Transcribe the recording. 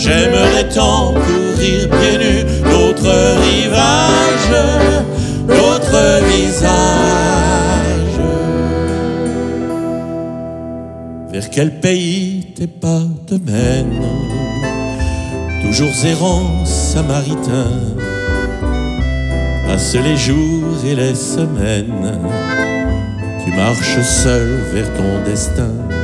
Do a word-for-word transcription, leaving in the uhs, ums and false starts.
J'aimerais tant courir pieds nus d'autres rivages, d'autres visages. Vers quel pays tes pas te mènent, toujours errant samaritain, passent les jours et les semaines, tu marches seul vers ton destin.